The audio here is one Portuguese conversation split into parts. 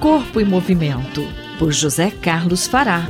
Corpo em Movimento, por José Carlos Fará.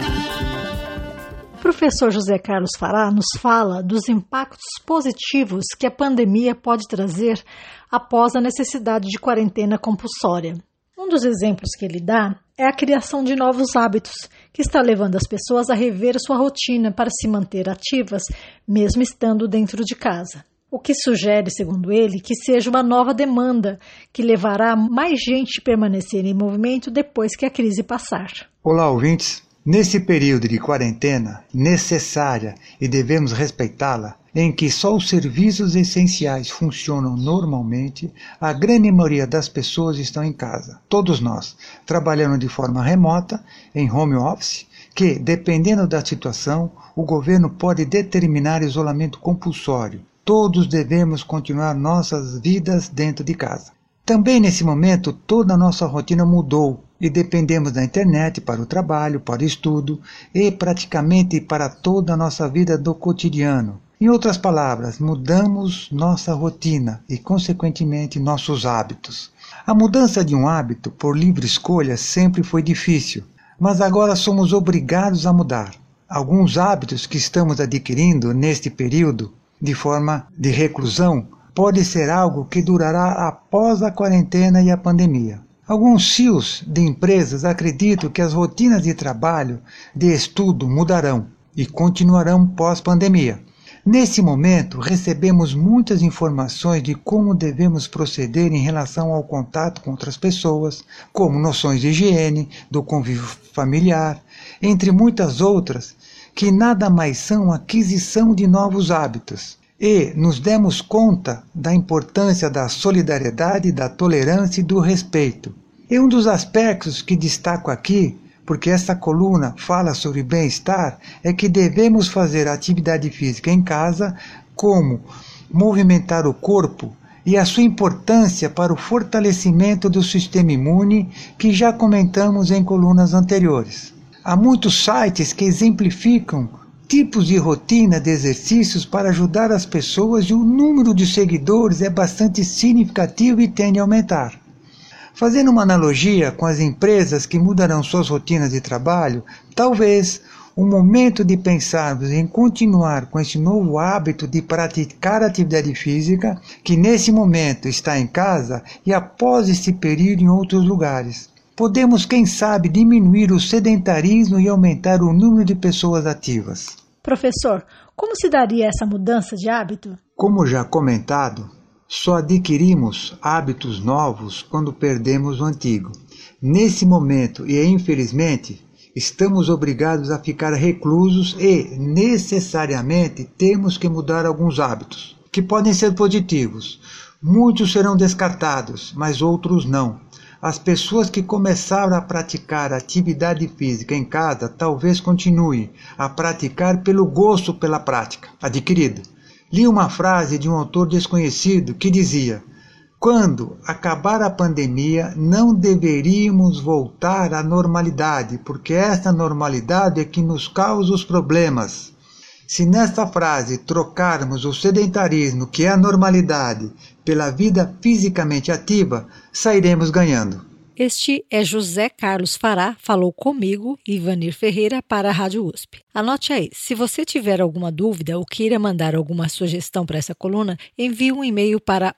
O professor José Carlos Fará nos fala dos impactos positivos que a pandemia pode trazer após a necessidade de quarentena compulsória. Um dos exemplos que ele dá é a criação de novos hábitos, que está levando as pessoas a rever sua rotina para se manter ativas, mesmo estando dentro de casa. O que sugere, segundo ele, que seja uma nova demanda que levará mais gente a permanecer em movimento depois que a crise passar. Olá, ouvintes! Nesse período de quarentena necessária e devemos respeitá-la, em que só os serviços essenciais funcionam normalmente, a grande maioria das pessoas estão em casa. Todos nós, trabalhando de forma remota, em home office, que, dependendo da situação, o governo pode determinar isolamento compulsório. Todos devemos continuar nossas vidas dentro de casa. Também nesse momento toda a nossa rotina mudou e dependemos da internet para o trabalho, para o estudo e praticamente para toda a nossa vida do cotidiano. Em outras palavras, mudamos nossa rotina e, consequentemente, nossos hábitos. A mudança de um hábito por livre escolha sempre foi difícil, mas agora somos obrigados a mudar. Alguns hábitos que estamos adquirindo neste período de forma de reclusão, pode ser algo que durará após a quarentena e a pandemia. Alguns CEOs de empresas acreditam que as rotinas de trabalho, de estudo mudarão e continuarão pós-pandemia. Nesse momento, recebemos muitas informações de como devemos proceder em relação ao contato com outras pessoas, como noções de higiene, do convívio familiar, entre muitas outras, que nada mais são aquisição de novos hábitos. E nos demos conta da importância da solidariedade, da tolerância e do respeito. E um dos aspectos que destaco aqui, porque essa coluna fala sobre bem-estar, é que devemos fazer atividade física em casa, como movimentar o corpo e a sua importância para o fortalecimento do sistema imune, que já comentamos em colunas anteriores. Há muitos sites que exemplificam tipos de rotina de exercícios para ajudar as pessoas e o número de seguidores é bastante significativo e tende a aumentar. Fazendo uma analogia com as empresas que mudarão suas rotinas de trabalho, talvez o momento de pensarmos em continuar com esse novo hábito de praticar atividade física, que nesse momento está em casa e após esse período em outros lugares. Podemos, quem sabe, diminuir o sedentarismo e aumentar o número de pessoas ativas. Professor, como se daria essa mudança de hábito? Como já comentado, só adquirimos hábitos novos quando perdemos o antigo. Nesse momento, e infelizmente, estamos obrigados a ficar reclusos e, necessariamente, temos que mudar alguns hábitos, que podem ser positivos. Muitos serão descartados, mas outros não. As pessoas que começaram a praticar atividade física em casa talvez continuem a praticar pelo gosto pela prática adquirida. Li uma frase de um autor desconhecido que dizia: quando acabar a pandemia, não deveríamos voltar à normalidade, porque esta normalidade é que nos causa os problemas. Se nesta frase trocarmos o sedentarismo, que é a normalidade, pela vida fisicamente ativa, sairemos ganhando. Este é José Carlos Fará, falou comigo, Ivanir Ferreira, para a Rádio USP. Anote aí, se você tiver alguma dúvida ou queira mandar alguma sugestão para essa coluna, envie um e-mail para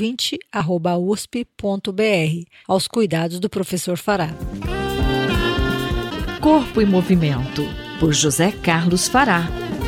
ouvinte@usp.br, aos cuidados do professor Fará. Corpo em Movimento, por José Carlos Fará.